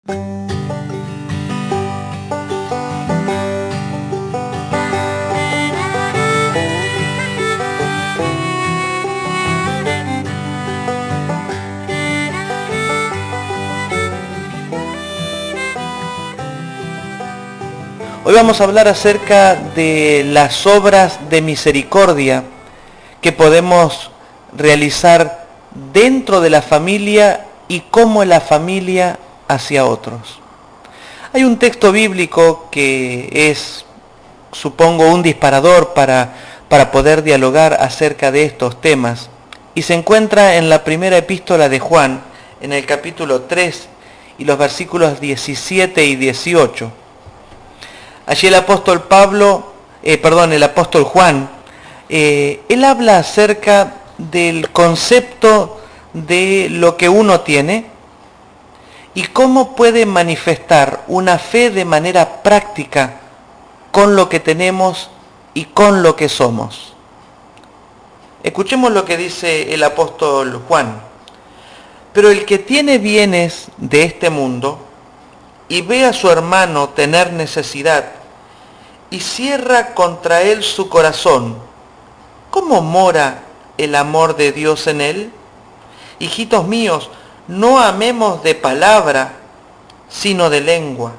Hoy vamos a hablar acerca de las obras de misericordia que podemos realizar dentro de la familia y cómo la familia hacia otros. Hay un texto bíblico que es, supongo, un disparador para poder dialogar acerca de estos temas, y se encuentra en la primera epístola de Juan, en el capítulo 3 y los versículos 17 y 18. Allí el apóstol Juan, él habla acerca del concepto de lo que uno tiene y cómo puede manifestar una fe de manera práctica con lo que tenemos y con lo que somos. Escuchemos lo que dice el apóstol Juan. Pero el que tiene bienes de este mundo y ve a su hermano tener necesidad y cierra contra él su corazón, ¿cómo mora el amor de Dios en él? Hijitos míos, no amemos de palabra, sino de lengua.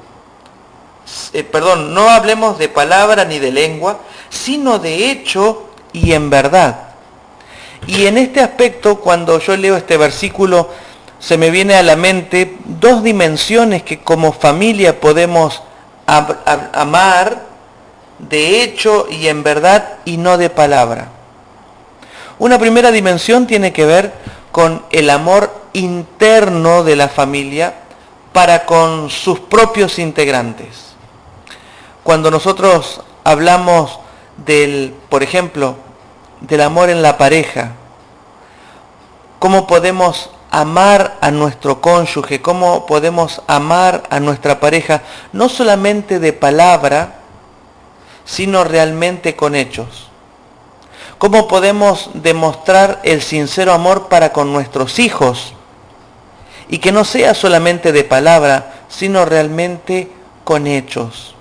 No hablemos de palabra ni de lengua, sino de hecho y en verdad. Y en este aspecto, cuando yo leo este versículo, se me viene a la mente dos dimensiones que como familia podemos amar de hecho y en verdad y no de palabra. Una primera dimensión tiene que ver con el amor interno de la familia para con sus propios integrantes. Cuando nosotros hablamos por ejemplo, del amor en la pareja, cómo podemos amar a nuestro cónyuge, cómo podemos amar a nuestra pareja, no solamente de palabra, sino realmente con hechos. ¿Cómo podemos demostrar el sincero amor para con nuestros hijos? Y que no sea solamente de palabra, sino realmente con hechos.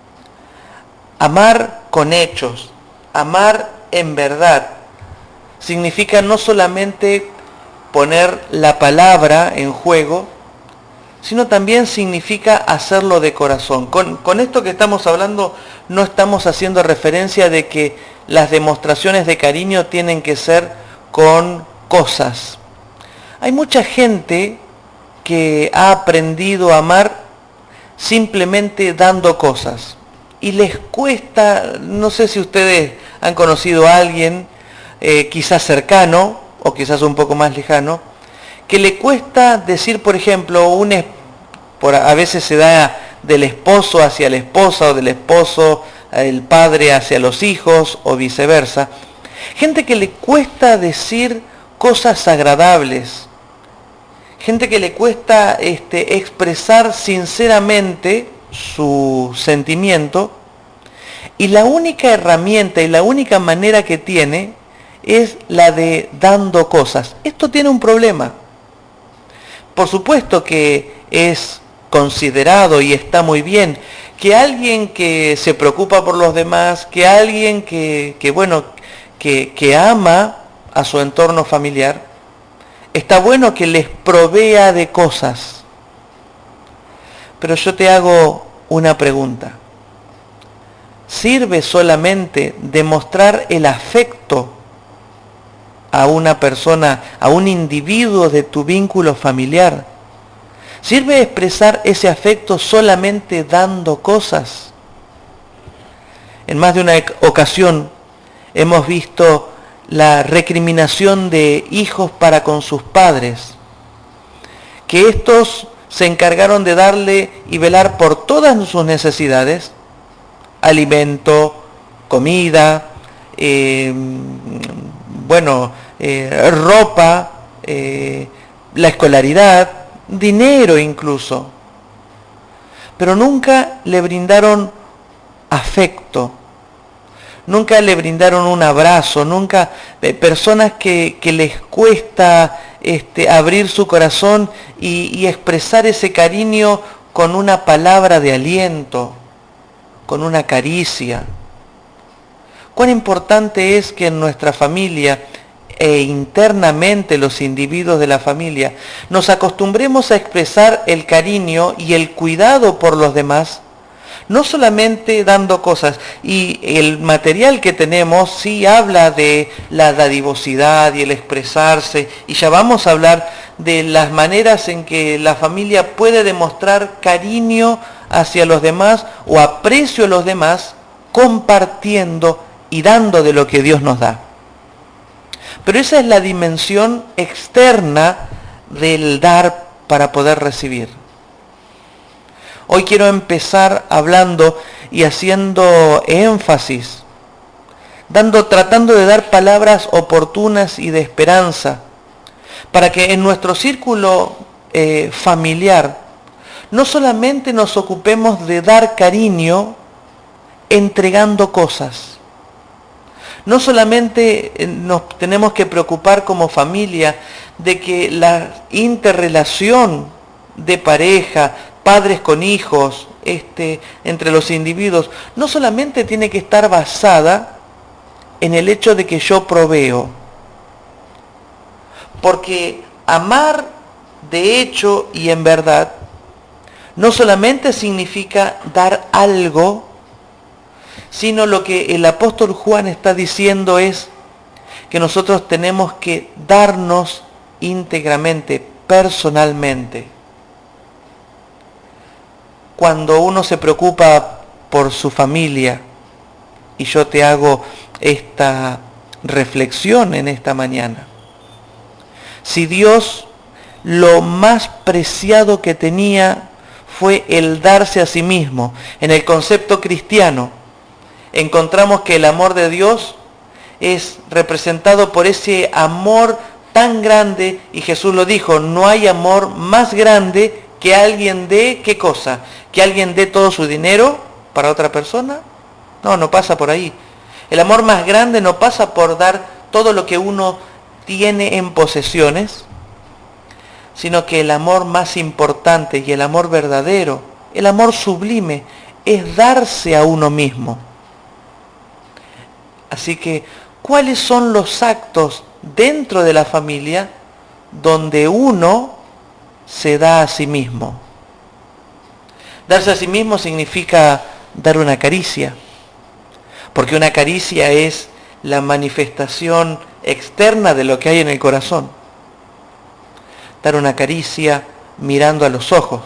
Amar con hechos, amar en verdad, significa no solamente poner la palabra en juego, sino también significa hacerlo de corazón. Con esto que estamos hablando no estamos haciendo referencia de que las demostraciones de cariño tienen que ser con cosas. Hay mucha gente que ha aprendido a amar simplemente dando cosas. Y les cuesta, no sé si ustedes han conocido a alguien, quizás cercano o quizás un poco más lejano, que le cuesta decir, por ejemplo, a veces se da del esposo hacia la esposa o del esposo el padre hacia los hijos o viceversa. Gente que le cuesta decir cosas agradables. Gente que le cuesta expresar sinceramente su sentimiento, y la única herramienta y la única manera que tiene es la de dando cosas. Esto tiene un problema. Por supuesto que es considerado y está muy bien que alguien que se preocupa por los demás, que alguien que ama a su entorno familiar, está bueno que les provea de cosas. Pero yo te hago una pregunta. ¿Sirve solamente demostrar el afecto a una persona, a un individuo de tu vínculo familiar? ¿Sirve expresar ese afecto solamente dando cosas? En más de una ocasión hemos visto la recriminación de hijos para con sus padres, que estos se encargaron de darle y velar por todas sus necesidades, alimento, comida, ropa, la escolaridad, dinero incluso, pero nunca le brindaron afecto, nunca le brindaron un abrazo, nunca, personas que les cuesta abrir su corazón y expresar ese cariño con una palabra de aliento, con una caricia. Cuán importante es que en nuestra familia e internamente los individuos de la familia nos acostumbremos a expresar el cariño y el cuidado por los demás, no solamente dando cosas. Y el material que tenemos sí habla de la dadivosidad y el expresarse, y ya vamos a hablar de las maneras en que la familia puede demostrar cariño hacia los demás o aprecio a los demás, compartiendo y dando de lo que Dios nos da. Pero esa es la dimensión externa del dar para poder recibir. Hoy quiero empezar hablando y haciendo énfasis, tratando de dar palabras oportunas y de esperanza, para que en nuestro círculo familiar no solamente nos ocupemos de dar cariño entregando cosas. No solamente nos tenemos que preocupar como familia de que la interrelación de pareja, padres con hijos, entre los individuos, no solamente tiene que estar basada en el hecho de que yo proveo. Porque amar de hecho y en verdad no solamente significa dar algo, sino lo que el apóstol Juan está diciendo es que nosotros tenemos que darnos íntegramente, personalmente. Cuando uno se preocupa por su familia, y yo te hago esta reflexión en esta mañana, si Dios lo más preciado que tenía fue el darse a sí mismo, en el concepto cristiano, encontramos que el amor de Dios es representado por ese amor tan grande, y Jesús lo dijo, no hay amor más grande que alguien dé, ¿qué cosa? ¿Que alguien dé todo su dinero para otra persona? No pasa por ahí. El amor más grande no pasa por dar todo lo que uno tiene en posesiones, sino que el amor más importante y el amor verdadero, el amor sublime, es darse a uno mismo. Así que, ¿cuáles son los actos dentro de la familia donde uno se da a sí mismo? Darse a sí mismo significa dar una caricia, porque una caricia es la manifestación externa de lo que hay en el corazón. Dar una caricia mirando a los ojos,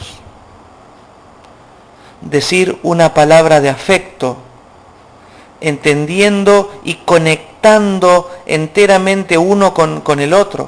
decir una palabra de afecto, entendiendo y conectando enteramente uno con el otro.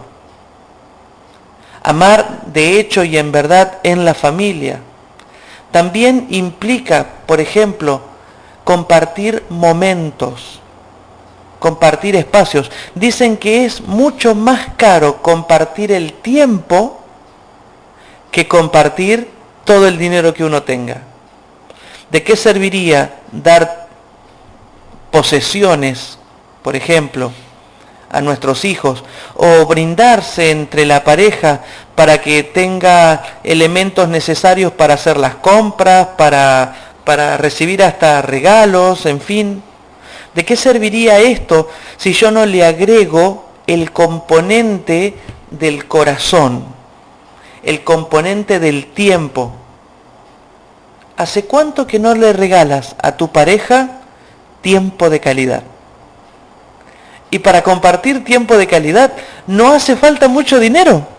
Amar de hecho y en verdad en la familia también implica, por ejemplo, compartir momentos, compartir espacios. Dicen que es mucho más caro compartir el tiempo que compartir todo el dinero que uno tenga. ¿De qué serviría dar posesiones, por ejemplo, a nuestros hijos, o brindarse entre la pareja para que tenga elementos necesarios para hacer las compras, para recibir hasta regalos, en fin? ¿De qué serviría esto si yo no le agrego el componente del corazón, el componente del tiempo? ¿Hace cuánto que no le regalas a tu pareja tiempo de calidad? Y para compartir tiempo de calidad no hace falta mucho dinero.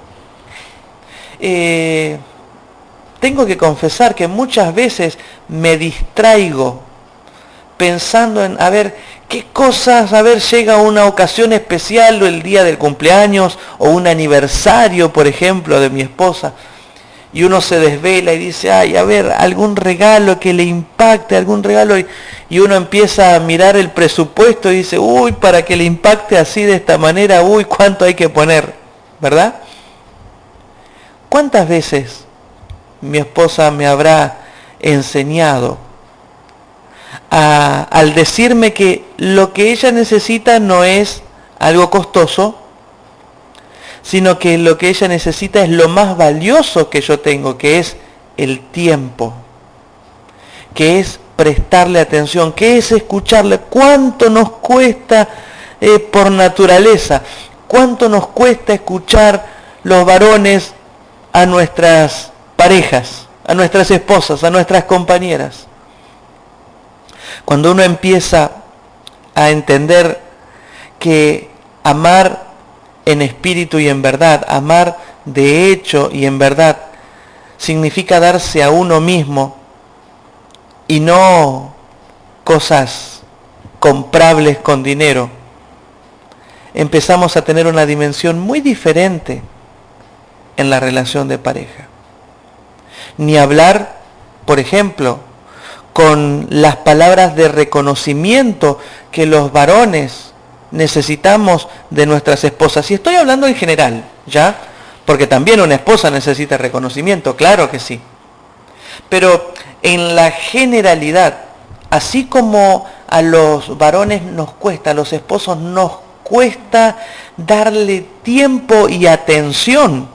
Tengo que confesar que muchas veces me distraigo pensando en, qué cosas, llega una ocasión especial, o el día del cumpleaños, o un aniversario, por ejemplo, de mi esposa, y uno se desvela y dice, algún regalo que le impacte, algún regalo, y uno empieza a mirar el presupuesto y dice, para que le impacte así de esta manera, cuánto hay que poner, ¿verdad? ¿Cuántas veces mi esposa me habrá enseñado al decirme que lo que ella necesita no es algo costoso, sino que lo que ella necesita es lo más valioso que yo tengo, que es el tiempo, que es prestarle atención, que es escucharle. ¿Cuánto nos cuesta por naturaleza? ¿Cuánto nos cuesta escuchar los varones a nuestras parejas, a nuestras esposas, a nuestras compañeras? Cuando uno empieza a entender que amar en espíritu y en verdad, amar de hecho y en verdad, significa darse a uno mismo y no cosas comprables con dinero, empezamos a tener una dimensión muy diferente en la relación de pareja. Ni hablar, por ejemplo, con las palabras de reconocimiento que los varones necesitamos de nuestras esposas. Y estoy hablando en general, ¿ya? Porque también una esposa necesita reconocimiento, claro que sí. Pero en la generalidad, así como a los varones nos cuesta, a los esposos nos cuesta darle tiempo y atención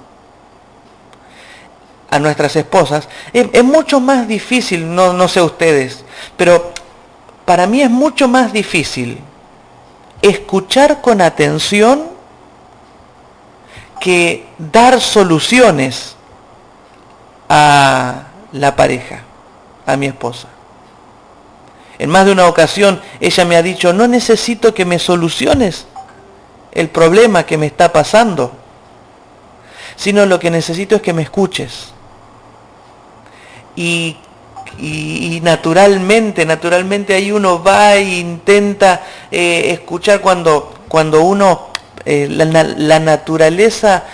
a nuestras esposas, es mucho más difícil, no sé ustedes, pero para mí es mucho más difícil escuchar con atención que dar soluciones a la pareja, a mi esposa. En más de una ocasión ella me ha dicho, no necesito que me soluciones el problema que me está pasando, sino lo que necesito es que me escuches. Y naturalmente ahí uno va e intenta escuchar cuando uno, la naturaleza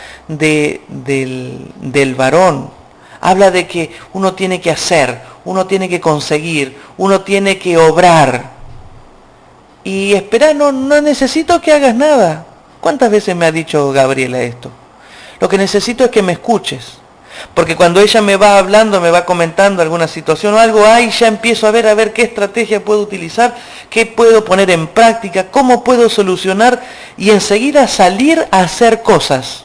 del varón habla de que uno tiene que hacer, uno tiene que conseguir, uno tiene que obrar. Y espera, no necesito que hagas nada. ¿Cuántas veces me ha dicho Gabriela esto? Lo que necesito es que me escuches. Porque cuando ella me va hablando, me va comentando alguna situación o algo, ahí ya empiezo a ver qué estrategia puedo utilizar, qué puedo poner en práctica, cómo puedo solucionar y enseguida salir a hacer cosas.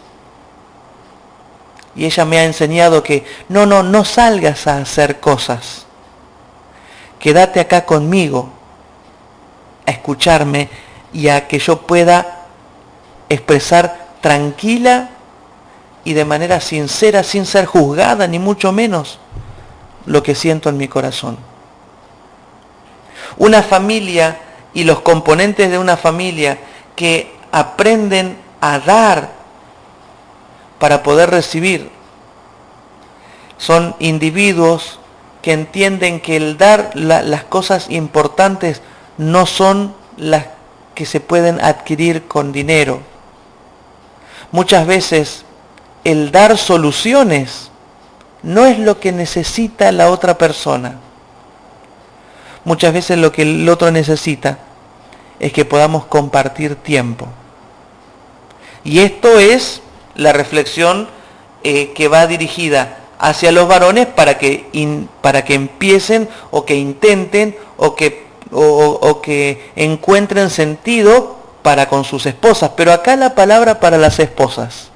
Y ella me ha enseñado que no salgas a hacer cosas. Quédate acá conmigo, a escucharme y a que yo pueda expresar tranquila y de manera sincera, sin ser juzgada, ni mucho menos, lo que siento en mi corazón. Una familia y los componentes de una familia que aprenden a dar para poder recibir, son individuos que entienden que el dar las cosas importantes no son las que se pueden adquirir con dinero. Muchas veces el dar soluciones no es lo que necesita la otra persona. Muchas veces lo que el otro necesita es que podamos compartir tiempo. Y esto es la reflexión que va dirigida hacia los varones para que empiecen o que intenten o que encuentren sentido para con sus esposas. Pero acá la palabra para las esposas.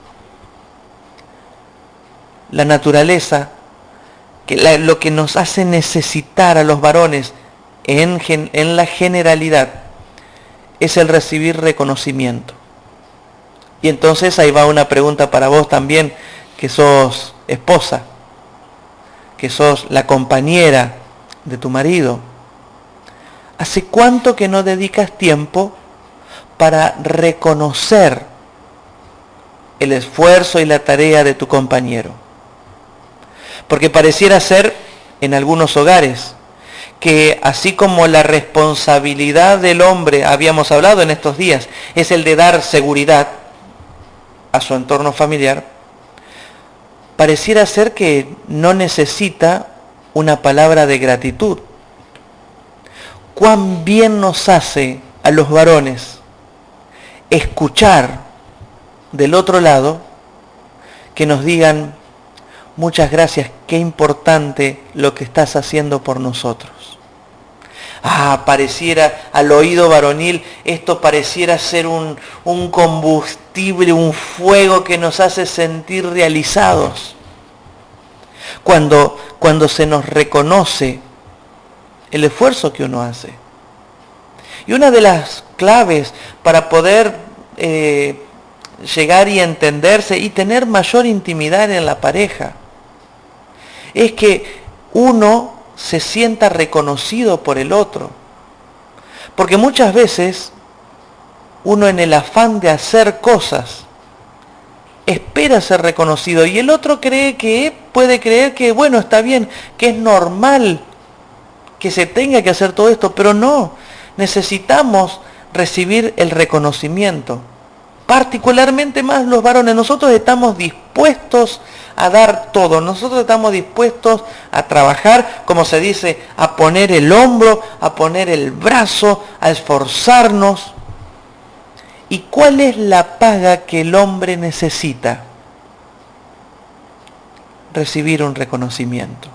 La naturaleza, lo que nos hace necesitar a los varones en la generalidad es el recibir reconocimiento. Y entonces ahí va una pregunta para vos también, que sos esposa, que sos la compañera de tu marido. ¿Hace cuánto que no dedicas tiempo para reconocer el esfuerzo y la tarea de tu compañero? Porque pareciera ser en algunos hogares que así como la responsabilidad del hombre, habíamos hablado en estos días, es el de dar seguridad a su entorno familiar, pareciera ser que no necesita una palabra de gratitud. Cuán bien nos hace a los varones escuchar del otro lado que nos digan, muchas gracias, qué importante lo que estás haciendo por nosotros. Pareciera, al oído varonil, esto pareciera ser un combustible, un fuego que nos hace sentir realizados. Cuando se nos reconoce el esfuerzo que uno hace. Y una de las claves para poder llegar y entenderse y tener mayor intimidad en la pareja es que uno se sienta reconocido por el otro. Porque muchas veces uno, en el afán de hacer cosas, espera ser reconocido y el otro puede creer que, bueno, está bien, que es normal que se tenga que hacer todo esto, pero no, necesitamos recibir el reconocimiento. Particularmente más los varones, nosotros estamos dispuestos a dar todo, nosotros estamos dispuestos a trabajar, como se dice, a poner el hombro, a poner el brazo, a esforzarnos. ¿Y cuál es la paga que el hombre necesita? Recibir un reconocimiento.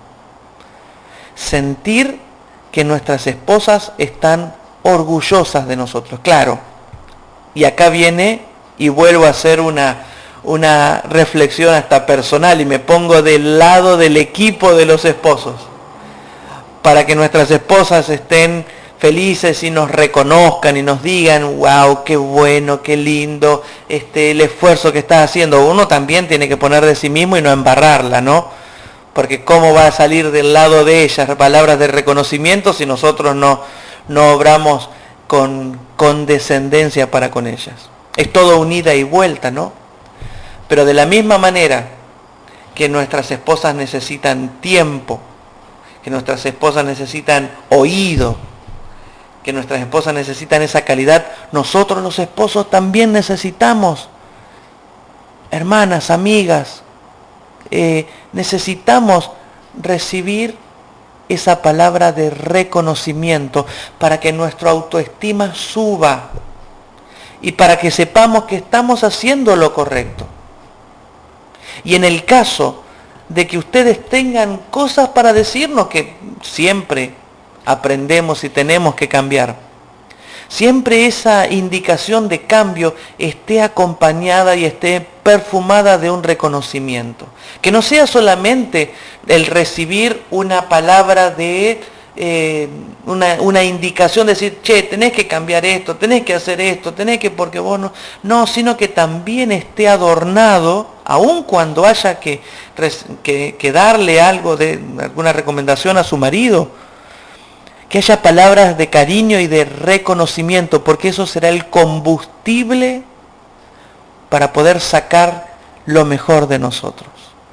Sentir que nuestras esposas están orgullosas de nosotros. Claro, y acá viene y vuelvo a hacer una reflexión hasta personal y me pongo del lado del equipo de los esposos. Para que nuestras esposas estén felices y nos reconozcan y nos digan, wow, qué bueno, qué lindo, el esfuerzo que estás haciendo. Uno también tiene que poner de sí mismo y no embarrarla, ¿no? Porque cómo va a salir del lado de ellas palabras de reconocimiento si nosotros no obramos con condescendencia para con ellas. Es todo un ida y vuelta, ¿no? Pero de la misma manera que nuestras esposas necesitan tiempo, que nuestras esposas necesitan oído, que nuestras esposas necesitan esa calidad, nosotros los esposos también necesitamos, hermanas, amigas, necesitamos recibir esa palabra de reconocimiento para que nuestra autoestima suba y para que sepamos que estamos haciendo lo correcto. Y en el caso de que ustedes tengan cosas para decirnos, que siempre aprendemos y tenemos que cambiar, siempre esa indicación de cambio esté acompañada y esté perfumada de un reconocimiento. Que no sea solamente el recibir una palabra de una indicación de decir, che, tenés que cambiar esto, tenés que hacer esto, tenés que, porque vos no. No, sino que también esté adornado, aun cuando haya que darle algo de alguna recomendación a su marido, que haya palabras de cariño y de reconocimiento, porque eso será el combustible para poder sacar lo mejor de nosotros.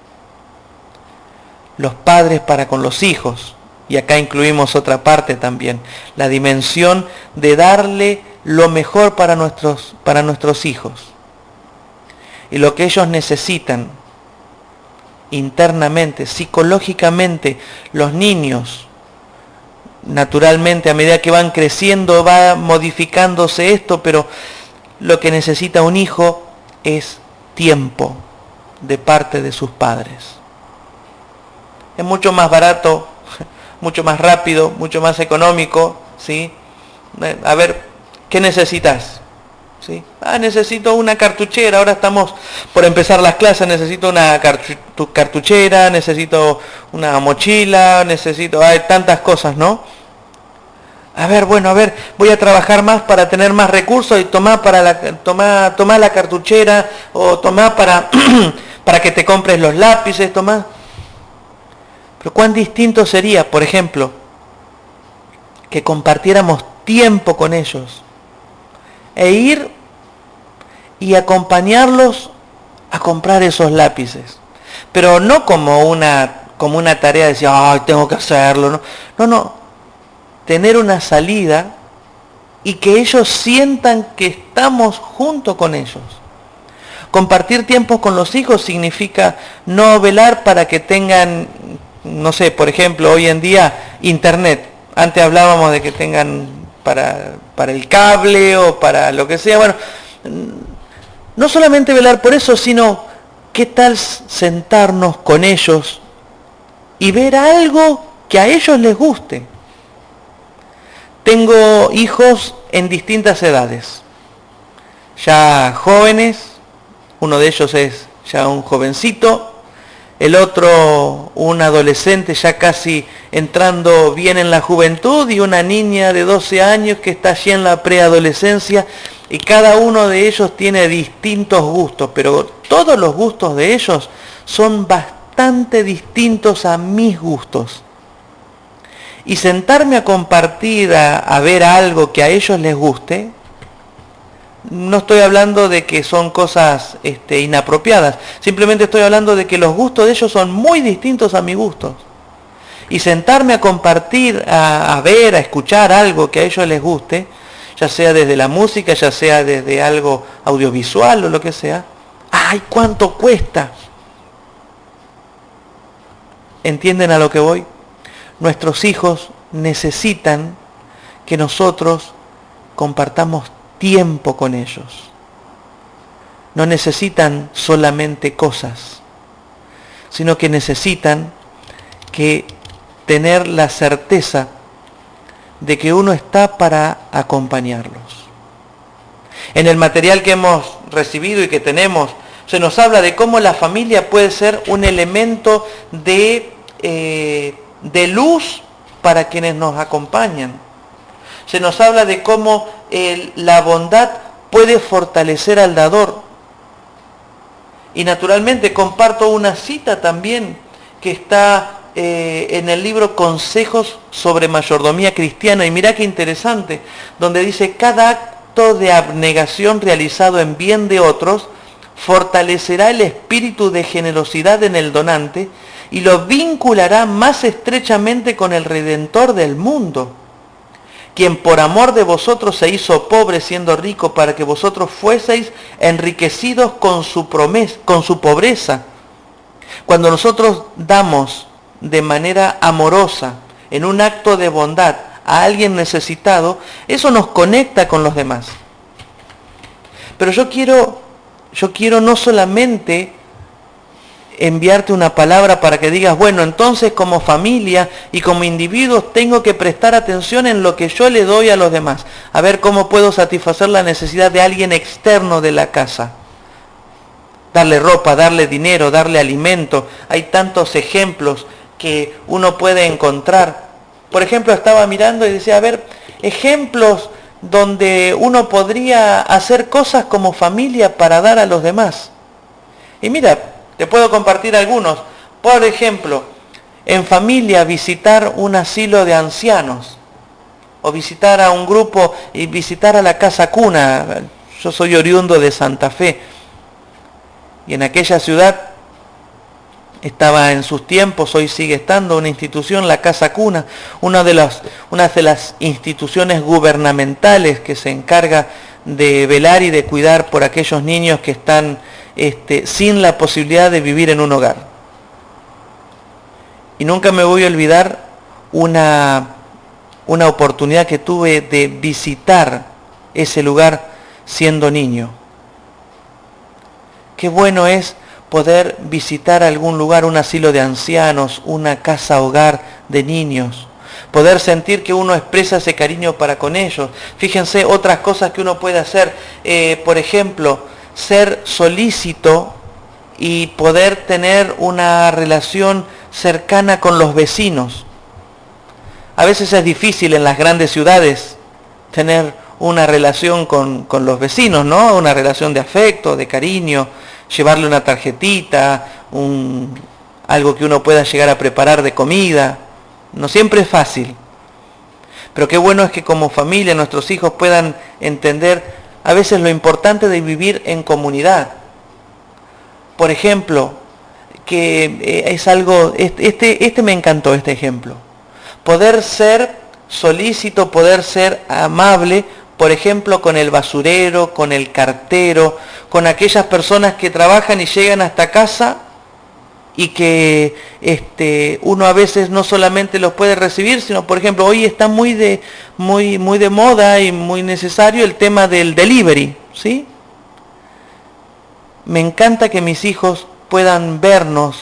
Los padres para con los hijos, y acá incluimos otra parte también, la dimensión de darle lo mejor para nuestros hijos. Y lo que ellos necesitan internamente, psicológicamente, los niños, naturalmente, a medida que van creciendo, va modificándose esto, pero lo que necesita un hijo es tiempo de parte de sus padres. Es mucho más barato, mucho más rápido, mucho más económico, ¿sí? A ver, ¿qué necesitas? ¿Sí? Necesito una cartuchera, ahora estamos por empezar las clases, necesito una cartuchera, necesito una mochila, hay tantas cosas, ¿no? Voy a trabajar más para tener más recursos y tomá la cartuchera, o tomá para que te compres los lápices, tomá. Pero cuán distinto sería, por ejemplo, que compartiéramos tiempo con ellos e ir y acompañarlos a comprar esos lápices. Pero no como una tarea de decir, ay, tengo que hacerlo. No. Tener una salida y que ellos sientan que estamos junto con ellos. Compartir tiempo con los hijos significa no velar para que tengan, no sé, por ejemplo, hoy en día, internet. Antes hablábamos de que tengan para el cable o para lo que sea. Bueno, no solamente velar por eso, sino qué tal sentarnos con ellos y ver algo que a ellos les guste. Tengo hijos en distintas edades, ya jóvenes, uno de ellos es ya un jovencito, el otro un adolescente ya casi entrando bien en la juventud y una niña de 12 años que está allí en la preadolescencia, y cada uno de ellos tiene distintos gustos, pero todos los gustos de ellos son bastante distintos a mis gustos. Y sentarme a compartir, a ver algo que a ellos les guste, no estoy hablando de que son cosas inapropiadas, simplemente estoy hablando de que los gustos de ellos son muy distintos a mis gustos. Y sentarme a compartir, a ver, a escuchar algo que a ellos les guste, ya sea desde la música, ya sea desde algo audiovisual o lo que sea, ¡ay, cuánto cuesta! ¿Entienden a lo que voy? Nuestros hijos necesitan que nosotros compartamos tiempo con ellos. No necesitan solamente cosas, sino que necesitan que tener la certeza de que uno está para acompañarlos. En el material que hemos recibido y que tenemos, se nos habla de cómo la familia puede ser un elemento de luz para quienes nos acompañan. Se nos habla de cómo la bondad puede fortalecer al dador. Y naturalmente comparto una cita también que está en el libro Consejos sobre Mayordomía Cristiana, y mirá qué interesante, donde dice: cada acto de abnegación realizado en bien de otros fortalecerá el espíritu de generosidad en el donante y lo vinculará más estrechamente con el Redentor del mundo, quien por amor de vosotros se hizo pobre siendo rico, para que vosotros fueseis enriquecidos con su pobreza. Cuando nosotros damos de manera amorosa, en un acto de bondad, a alguien necesitado, eso nos conecta con los demás. Pero yo quiero no solamente enviarte una palabra para que digas, bueno, entonces como familia y como individuos tengo que prestar atención en lo que yo le doy a los demás, a ver cómo puedo satisfacer la necesidad de alguien externo de la casa. Darle ropa, darle dinero, darle alimento. Hay tantos ejemplos que uno puede encontrar. Por ejemplo, estaba mirando y decía, a ver, ejemplos donde uno podría hacer cosas como familia para dar a los demás. Y mira, te puedo compartir algunos. Por ejemplo, en familia visitar un asilo de ancianos, o visitar a un grupo y visitar a la casa cuna. Yo soy oriundo de Santa Fe, y en aquella ciudad estaba en sus tiempos, hoy sigue estando, una institución, la Casa Cuna, una de las instituciones gubernamentales que se encarga de velar y de cuidar por aquellos niños que están sin la posibilidad de vivir en un hogar. Y nunca me voy a olvidar una oportunidad que tuve de visitar ese lugar siendo niño. Qué bueno es poder visitar algún lugar, un asilo de ancianos, una casa hogar de niños, poder sentir que uno expresa ese cariño para con ellos. Fíjense otras cosas que uno puede hacer, por ejemplo, ser solícito y poder tener una relación cercana con los vecinos. A veces es difícil en las grandes ciudades tener una relación con los vecinos, ¿no? Una relación de afecto, de cariño, llevarle una tarjetita, algo que uno pueda llegar a preparar de comida. No siempre es fácil. Pero qué bueno es que como familia nuestros hijos puedan entender a veces lo importante de vivir en comunidad. Por ejemplo, que es algo, me encantó este ejemplo. Poder ser solícito, poder ser amable, por ejemplo, con el basurero, con el cartero, con aquellas personas que trabajan y llegan hasta casa y que uno a veces no solamente los puede recibir, sino, por ejemplo, hoy está muy de moda y muy necesario el tema del delivery, ¿sí? Me encanta que mis hijos puedan vernos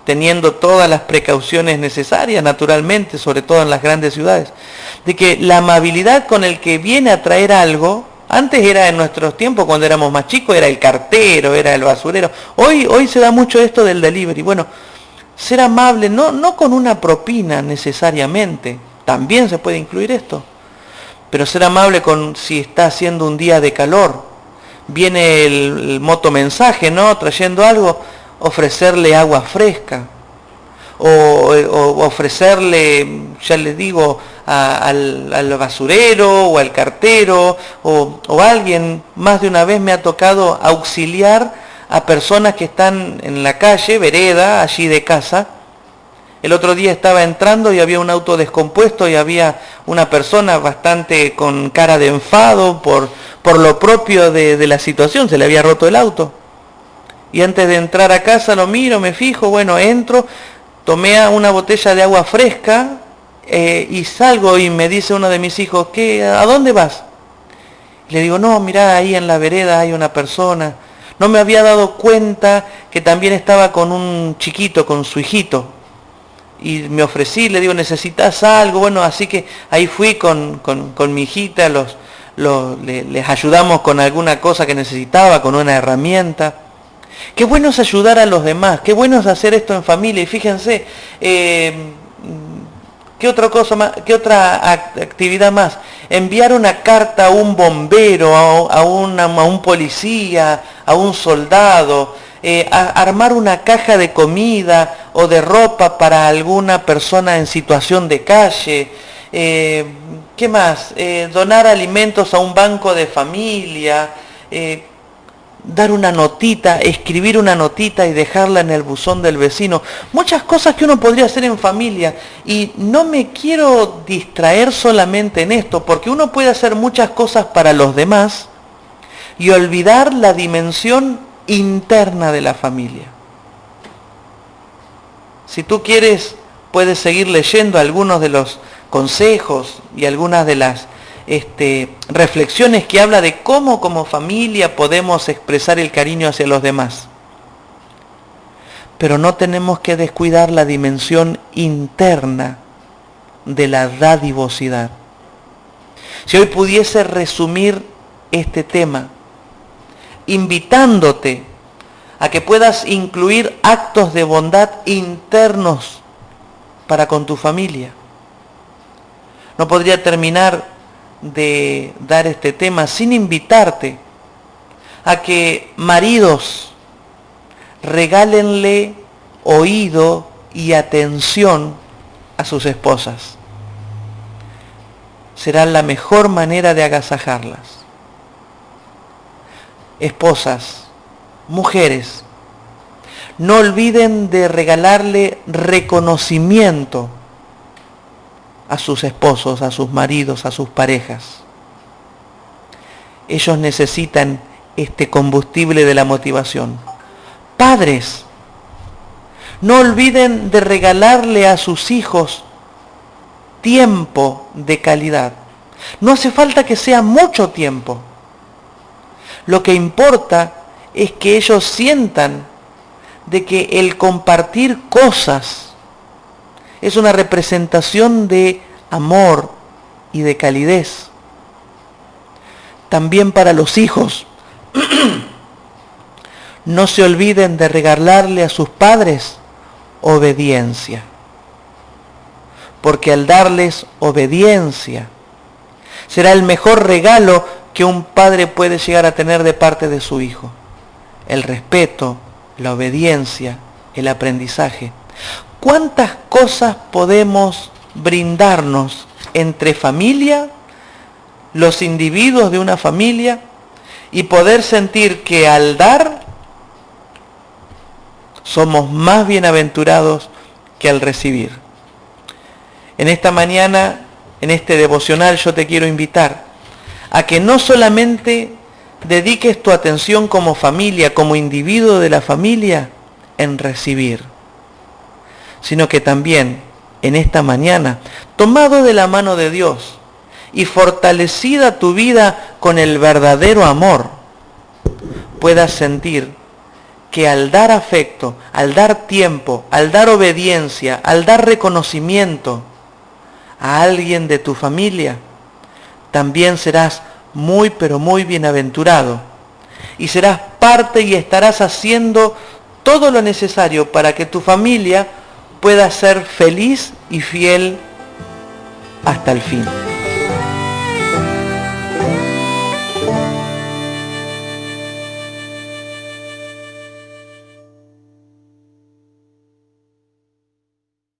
teniendo todas las precauciones necesarias, naturalmente, sobre todo en las grandes ciudades, de que la amabilidad con el que viene a traer algo, antes era en nuestros tiempos, cuando éramos más chicos, era el cartero, era el basurero. Hoy se da mucho esto del delivery. Bueno, ser amable, no con una propina necesariamente, también se puede incluir esto, pero ser amable con si está haciendo un día de calor, viene el motomensaje, ¿no?, trayendo algo, ofrecerle agua fresca, o ofrecerle, ya les digo, al basurero o al cartero o alguien. Más de una vez me ha tocado auxiliar a personas que están en la calle, vereda, allí de casa. El otro día estaba entrando y había un auto descompuesto y había una persona bastante con cara de enfado por lo propio de la situación, se le había roto el auto. Y antes de entrar a casa lo miro, me fijo, bueno, entro, tomé una botella de agua fresca y salgo y me dice uno de mis hijos, ¿a dónde vas? Le digo, no, mirá, ahí en la vereda hay una persona. No me había dado cuenta que también estaba con un chiquito, con su hijito. Y me ofrecí, le digo, ¿necesitas algo? Bueno, así que ahí fui con mi hijita, les ayudamos con alguna cosa que necesitaba, con una herramienta. Qué bueno es ayudar a los demás, qué bueno es hacer esto en familia. Y fíjense, ¿qué otra actividad más? Enviar una carta a un bombero, a un policía, a un soldado, armar una caja de comida o de ropa para alguna persona en situación de calle. ¿Qué más? Donar alimentos a un banco de familia, dar una notita, escribir una notita y dejarla en el buzón del vecino. Muchas cosas que uno podría hacer en familia. Y no me quiero distraer solamente en esto, porque uno puede hacer muchas cosas para los demás y olvidar la dimensión interna de la familia. Si tú quieres, puedes seguir leyendo algunos de los consejos y algunas de las reflexiones que habla de cómo como familia podemos expresar el cariño hacia los demás. Pero no tenemos que descuidar la dimensión interna de la dadivosidad. Si hoy pudiese resumir este tema, invitándote a que puedas incluir actos de bondad internos para con tu familia. No podría terminar de dar este tema sin invitarte a que maridos regálenle oído y atención a sus esposas. Será la mejor manera de agasajarlas. Esposas, mujeres, no olviden de regalarle reconocimiento a sus esposos, a sus maridos, a sus parejas. Ellos necesitan este combustible de la motivación. Padres, no olviden de regalarle a sus hijos tiempo de calidad. No hace falta que sea mucho tiempo. Lo que importa es que ellos sientan de que el compartir cosas es una representación de amor y de calidez. También para los hijos, no se olviden de regalarle a sus padres obediencia. Porque al darles obediencia, será el mejor regalo que un padre puede llegar a tener de parte de su hijo. El respeto, la obediencia, el aprendizaje. ¿Cuántas cosas podemos brindarnos entre familia, los individuos de una familia, y poder sentir que al dar somos más bienaventurados que al recibir? En esta mañana, en este devocional, yo te quiero invitar a que no solamente dediques tu atención como familia, como individuo de la familia, en recibir, sino que también en esta mañana, tomado de la mano de Dios y fortalecida tu vida con el verdadero amor, puedas sentir que al dar afecto, al dar tiempo, al dar obediencia, al dar reconocimiento a alguien de tu familia, también serás muy pero muy bienaventurado y serás parte y estarás haciendo todo lo necesario para que tu familia pueda ser feliz y fiel hasta el fin.